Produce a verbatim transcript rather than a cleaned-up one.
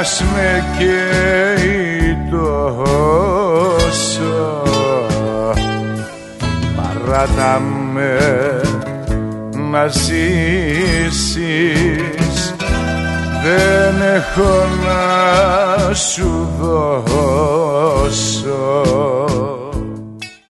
μας με καίει τόσο, παράτα με να ζήσεις, δεν έχω να σου δώσω.